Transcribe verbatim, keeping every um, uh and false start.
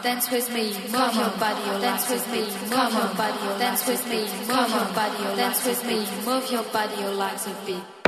dance with me, move your body, dance with me, move your body, dance with me, move your body, dance with me, move your body, your legs a bit.